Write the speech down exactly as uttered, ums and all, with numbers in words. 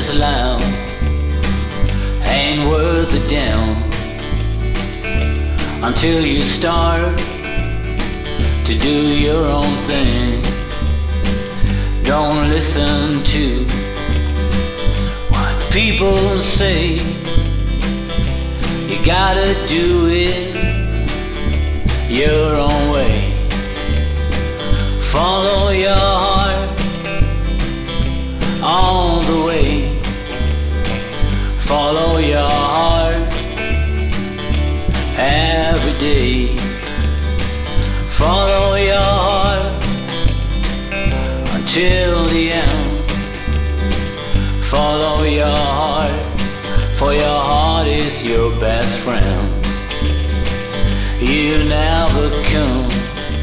this loud ain't worth a damn until you start to do your own thing. Don't listen to what people say. You gotta do it your own way. Follow your heart all the way. Follow your heart every day. Follow your heart until the end. Follow your heart, for your heart is your best friend. You never